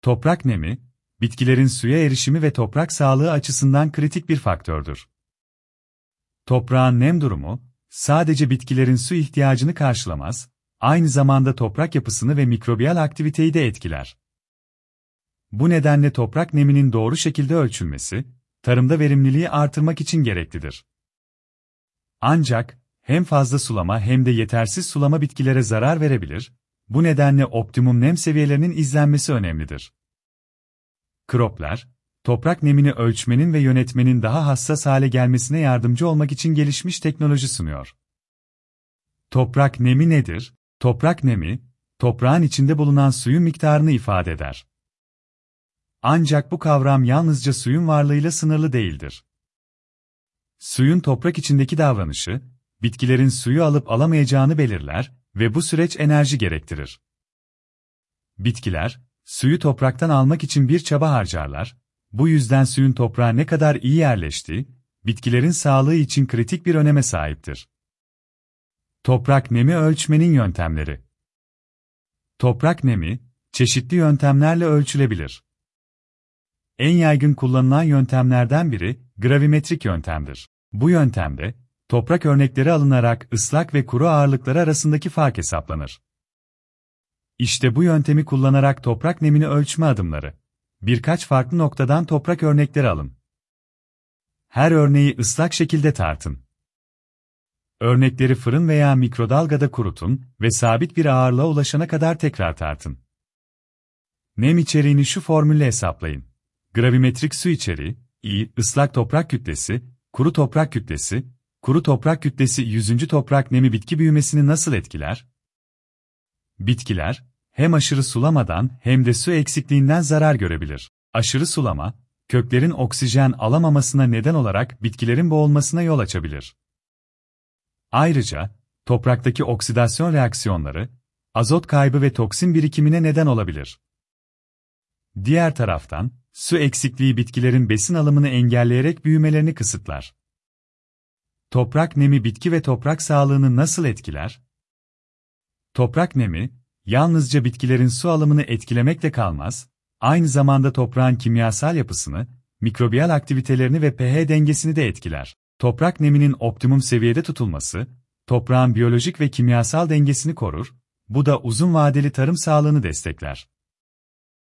Toprak nemi, bitkilerin suya erişimi ve toprak sağlığı açısından kritik bir faktördür. Toprağın nem durumu, sadece bitkilerin su ihtiyacını karşılamaz, aynı zamanda toprak yapısını ve mikrobiyal aktiviteyi de etkiler. Bu nedenle toprak neminin doğru şekilde ölçülmesi, tarımda verimliliği artırmak için gereklidir. Ancak, hem fazla sulama hem de yetersiz sulama bitkilere zarar verebilir, bu nedenle optimum nem seviyelerinin izlenmesi önemlidir. Cropler, toprak nemini ölçmenin ve yönetmenin daha hassas hale gelmesine yardımcı olmak için gelişmiş teknoloji sunuyor. Toprak nemi nedir? Toprak nemi, toprağın içinde bulunan suyun miktarını ifade eder. Ancak bu kavram yalnızca suyun varlığıyla sınırlı değildir. Suyun toprak içindeki davranışı, bitkilerin suyu alıp alamayacağını belirler ve bu süreç enerji gerektirir. Bitkiler, suyu topraktan almak için bir çaba harcarlar, bu yüzden suyun toprağa ne kadar iyi yerleştiği, bitkilerin sağlığı için kritik bir öneme sahiptir. Toprak nemi ölçmenin yöntemleri. Toprak nemi, çeşitli yöntemlerle ölçülebilir. En yaygın kullanılan yöntemlerden biri, gravimetrik yöntemdir. Bu yöntemde, toprak örnekleri alınarak ıslak ve kuru ağırlıkları arasındaki fark hesaplanır. İşte bu yöntemi kullanarak toprak nemini ölçme adımları. Birkaç farklı noktadan toprak örnekleri alın. Her örneği ıslak şekilde tartın. Örnekleri fırın veya mikrodalgada kurutun ve sabit bir ağırlığa ulaşana kadar tekrar tartın. Nem içeriğini şu formülle hesaplayın. Gravimetrik su içeriği, I, ıslak toprak kütlesi, kuru toprak kütlesi, kuru toprak kütlesi 100. toprak nemi bitki büyümesini nasıl etkiler? Bitkiler, hem aşırı sulamadan hem de su eksikliğinden zarar görebilir. Aşırı sulama, köklerin oksijen alamamasına neden olarak bitkilerin boğulmasına yol açabilir. Ayrıca, topraktaki oksidasyon reaksiyonları, azot kaybı ve toksin birikimine neden olabilir. Diğer taraftan, su eksikliği bitkilerin besin alımını engelleyerek büyümelerini kısıtlar. Toprak nemi bitki ve toprak sağlığını nasıl etkiler? Toprak nemi, yalnızca bitkilerin su alımını etkilemekle kalmaz, aynı zamanda toprağın kimyasal yapısını, mikrobiyal aktivitelerini ve pH dengesini de etkiler. Toprak neminin optimum seviyede tutulması, toprağın biyolojik ve kimyasal dengesini korur, bu da uzun vadeli tarım sağlığını destekler.